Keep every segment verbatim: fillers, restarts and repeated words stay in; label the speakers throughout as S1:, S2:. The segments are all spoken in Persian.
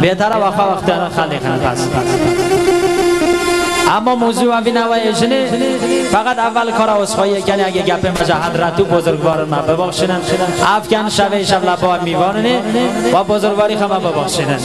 S1: بهتره وقت وقت خالی کنه پس اما موضوع اوی نوایشنه فقط اول کار اسخایی کنی اگه گپ مجا حضرتو بزرگوارن ما ببخشنن افکن شوه شب لبا میواننه و بزرگواری خما ببخشنن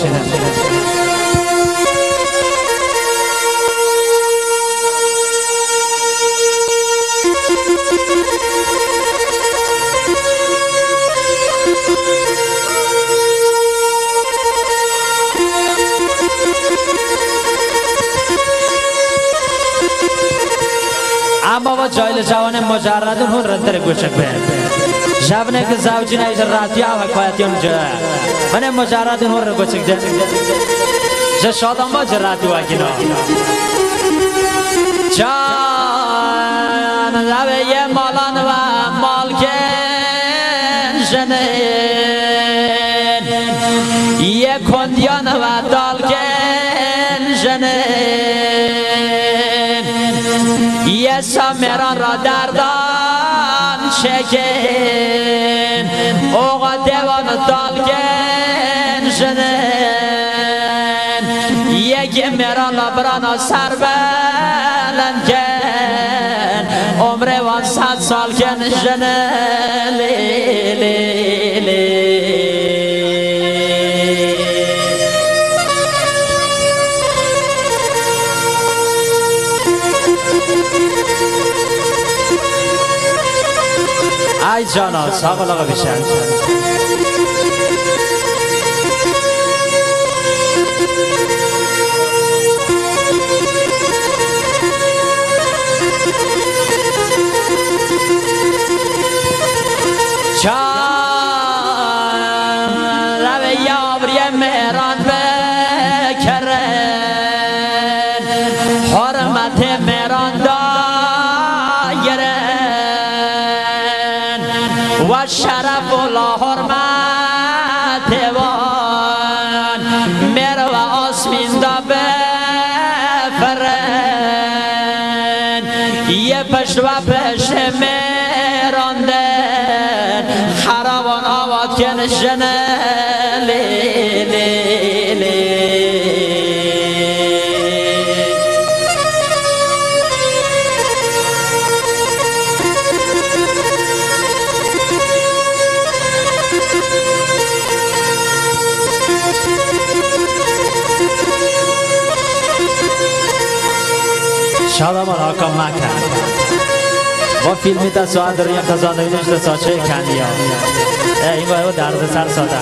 S1: اما با جایل جوان مجردون هون رندر گوشک به جوانه که زوجی نیز راتیا و حکایتیون جا من مجردون هون گوشک جا جا شادم با جراتی و اکینا جان زوه یه مالان و مالکن جنین یه کندیان و دالکن جنین یه سامیران را دردان شکن اوغا دیوان دالکن جنین یکی میران لبران سر بلند کن عمره وان صد سال کن جنین لی لی لی ای جانا ساق لغا بیشن چان لبه یابری مهران بکرن حرمت مهران دایرن و شرف و لا حرمت وان مر و آسمین دا بفرن یه پشت و پشت مهراندن خرابان آواد کن جنه لی لی لی شادمان آقا مکن با فیلمی تا ساعت در یک خزان دوینش تا ساچه کندی ها این باید درد سر ساده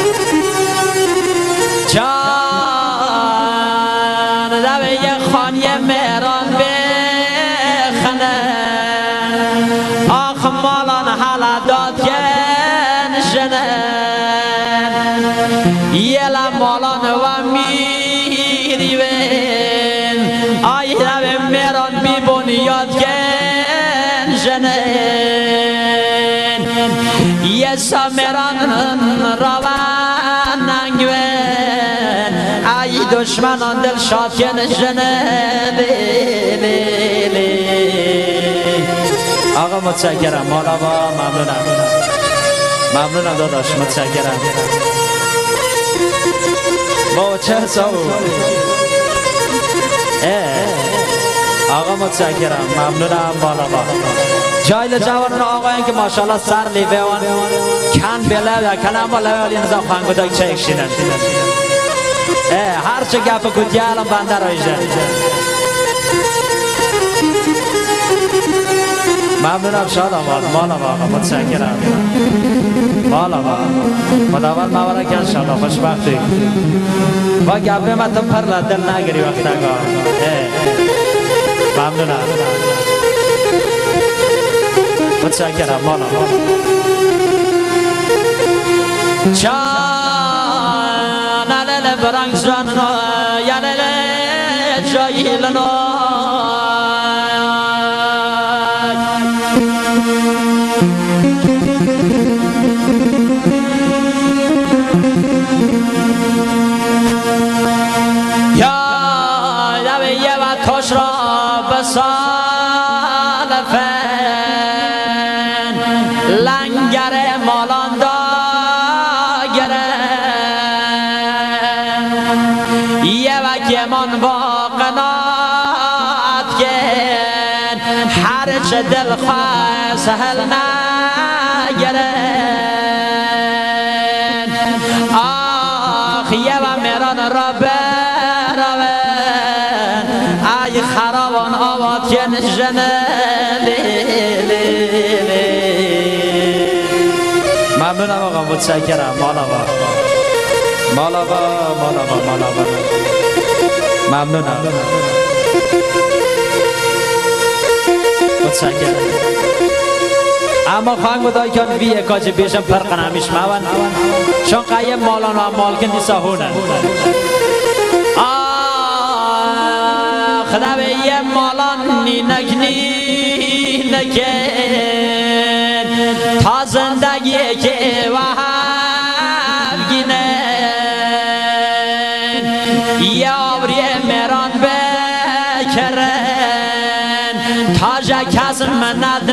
S1: جان دوه یک خانی مهران بخنه آخ مالان حالا داد کن جنه یلا مالان و میری بین آی دوه مهران بی بنیاد کن جنین یه سامیران روان ننگوین ای دشمنان دل شاد کن جنین لی لی آقا متشکرم مالا با ممنونم ممنونم داداش متشکرم با چه حساب آقا متشکرم ممنونم بالا با جایل جوان آقا این که ماشاءالله سر لیوان کن بله و کلم با لیوان این نظام خانگو دایی چه اکشیدن هر چه گفت کودیه الان بنده رایجه ممنونم شادم مالا آقا متشکرم مالا خداوند مورا کن شالا خوشبختی با گفه من تو پر دل نگری وقت اگاه ممنونم متشکرم مالا چان علیل برنگ زننا یلیل جایلنا یا دوی یه و کش را بسالفن لنگر مالان دا گرن یه وکیمان با قناعت کن هر چه دل خواه سهل نگرن آخ یه و میران را برون ای خرابان آباد کن جنه ممنونم آقا متشکرم مالا با مالا با مالا با مالا با ممنونم متشکرم اما خواهنگ بودای که وی اکاچه بیشم پرقن همیش موان چون قیم مالان و مالکن دیسا هونن آخ دوی یه مالان نینک نینکن تا زندگی که وحب گینن یابری میران بکرن تا جا کس مند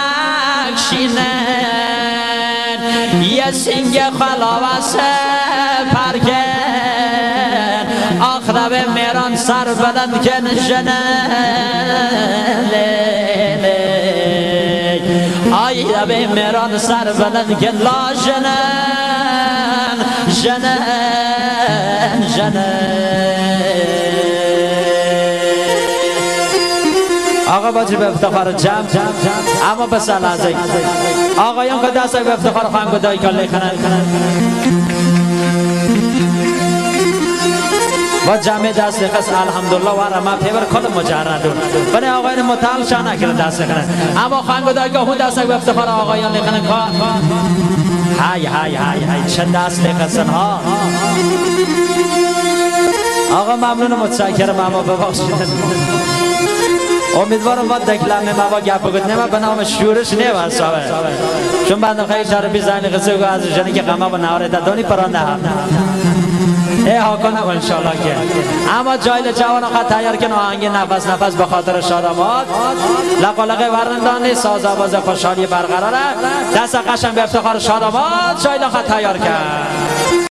S1: نکشینن یه سنگ خلاوه سپر کن آخ دوی میران سر بلند کن جنن آی دوی میران سر بلند کن لا جنن جنن جنن آقا باجی به افتخار جمع اما به سلازه آقایان که دست به افتخار خواهنگ دایی که لیخنن و جمع دست لیخست الحمدلله و رما پیبر کل مجردون بنی آقایان مطال شانه کرد دست لیخنن اما خواهنگ دایی که خود دست به افتخار آقایان لیخنن که های های های های چه دست لیخستن ها آقا ممنون متشکرم اما ببخشید امیدوارم با دکلمه ما با گپ بگید نما به نام شورش نیوستاوه چون بندم خیلی شهر بیزانی قصه و از جنی که قمه با نهاره دادونی پرانده هم ای حاکنه انشالله که اما جایل جوان آقا تیار کن آهنگ نفس نفس به خاطر شادمات لقالقه ورندانی ساز آواز خوشحالی برقراره دست قشنگ به افتخار شادمات جایل آقا تیار کن